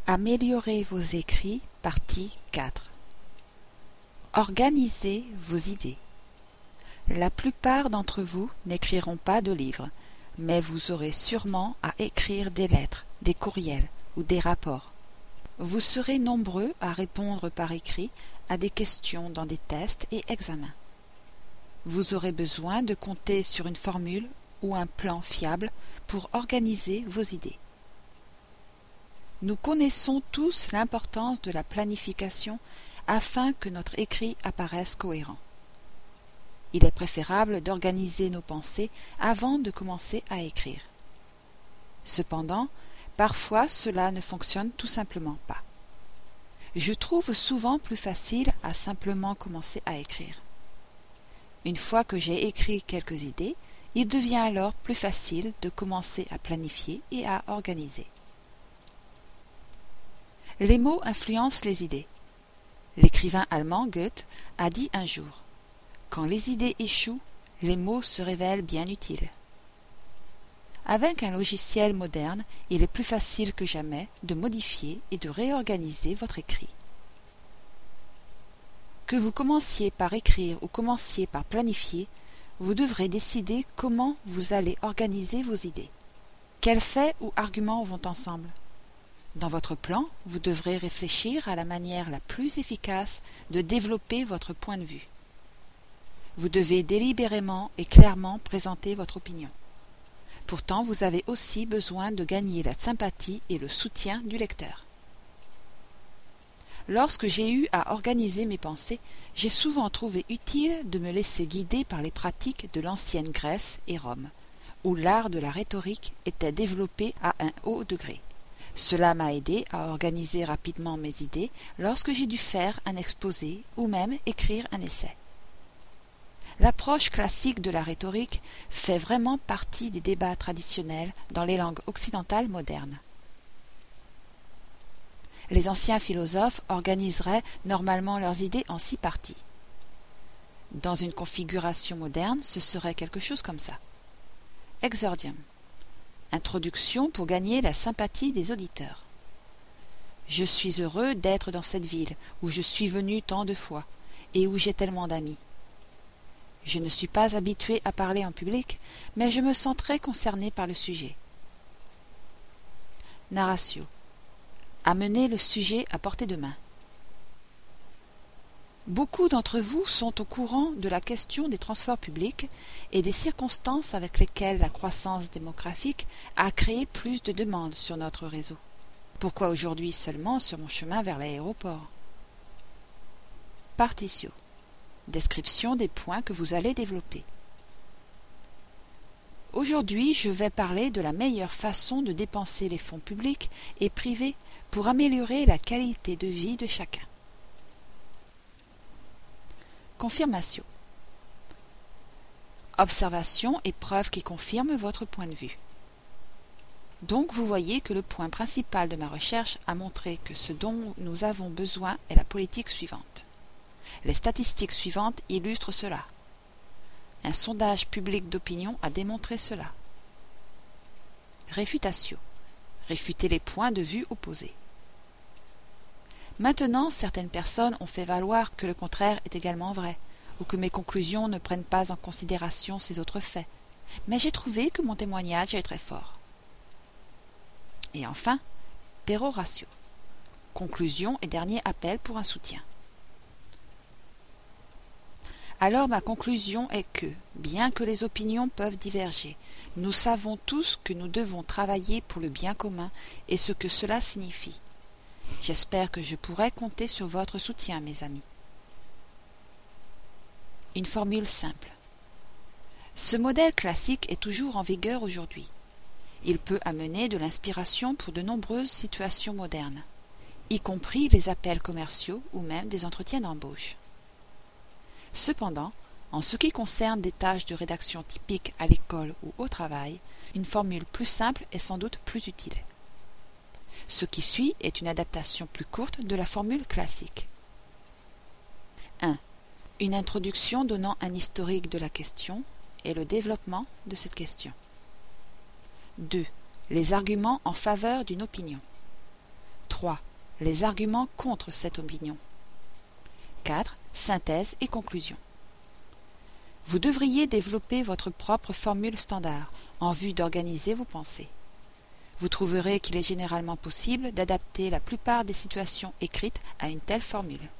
Améliorez vos écrits, partie 4. Organisez vos idées. La plupart d'entre vous n'écriront pas de livres, mais vous aurez sûrement à écrire des lettres, des courriels ou des rapports. Vous serez nombreux à répondre par écrit à des questions dans des tests et examens. Vous aurez besoin de compter sur une formule ou un plan fiable pour organiser vos idées. Nous connaissons tous l'importance de la planification afin que notre écrit apparaisse cohérent. Il est préférable d'organiser nos pensées avant de commencer à écrire. Cependant, parfois cela ne fonctionne tout simplement pas. Je trouve souvent plus facile à simplement commencer à écrire. Une fois que j'ai écrit quelques idées, il devient alors plus facile de commencer à planifier et à organiser. Les mots influencent les idées. L'écrivain allemand Goethe a dit un jour « Quand les idées échouent, les mots se révèlent bien utiles ». Avec un logiciel moderne, il est plus facile que jamais de modifier et de réorganiser votre écrit. Que vous commenciez par écrire ou commenciez par planifier, vous devrez décider comment vous allez organiser vos idées. Quels faits ou arguments vont ensemble ? Dans votre plan, vous devrez réfléchir à la manière la plus efficace de développer votre point de vue. Vous devez délibérément et clairement présenter votre opinion. Pourtant, vous avez aussi besoin de gagner la sympathie et le soutien du lecteur. Lorsque j'ai eu à organiser mes pensées, j'ai souvent trouvé utile de me laisser guider par les pratiques de l'ancienne Grèce et Rome, où l'art de la rhétorique était développé à un haut degré. Cela m'a aidé à organiser rapidement mes idées lorsque j'ai dû faire un exposé ou même écrire un essai. L'approche classique de la rhétorique fait vraiment partie des débats traditionnels dans les langues occidentales modernes. Les anciens philosophes organiseraient normalement leurs idées en 6 parties. Dans une configuration moderne, ce serait quelque chose comme ça. Exordium. Introduction pour gagner la sympathie des auditeurs. Je suis heureux d'être dans cette ville où je suis venu tant de fois et où j'ai tellement d'amis. Je ne suis pas habitué à parler en public, mais je me sens très concerné par le sujet. Narratio. Amener le sujet à portée de main. Beaucoup d'entre vous sont au courant de la question des transports publics et des circonstances avec lesquelles la croissance démographique a créé plus de demandes sur notre réseau. Pourquoi aujourd'hui seulement sur mon chemin vers l'aéroport ? Partitio. Description des points que vous allez développer. Aujourd'hui, je vais parler de la meilleure façon de dépenser les fonds publics et privés pour améliorer la qualité de vie de chacun. Confirmation. Observation et preuve qui confirment votre point de vue. Donc vous voyez que le point principal de ma recherche a montré que ce dont nous avons besoin est la politique suivante. Les statistiques suivantes illustrent cela. Un sondage public d'opinion a démontré cela. Réfutatio. Réfuter les points de vue opposés. Maintenant, certaines personnes ont fait valoir que le contraire est également vrai, ou que mes conclusions ne prennent pas en considération ces autres faits, mais j'ai trouvé que mon témoignage est très fort. Et enfin, péroratio. Conclusion et dernier appel pour un soutien. Alors ma conclusion est que, bien que les opinions peuvent diverger, nous savons tous que nous devons travailler pour le bien commun et ce que cela signifie. J'espère que je pourrai compter sur votre soutien, mes amis. Une formule simple. Ce modèle classique est toujours en vigueur aujourd'hui. Il peut amener de l'inspiration pour de nombreuses situations modernes, y compris les appels commerciaux ou même des entretiens d'embauche. Cependant, en ce qui concerne des tâches de rédaction typiques à l'école ou au travail, une formule plus simple est sans doute plus utile. Ce qui suit est une adaptation plus courte de la formule classique. 1. Une introduction donnant un historique de la question et le développement de cette question. 2. Les arguments en faveur d'une opinion. 3. 3. Les arguments contre cette opinion. 4. Synthèse et conclusion. Vous devriez développer votre propre formule standard en vue d'organiser vos pensées. Vous trouverez qu'il est généralement possible d'adapter la plupart des situations écrites à une telle formule.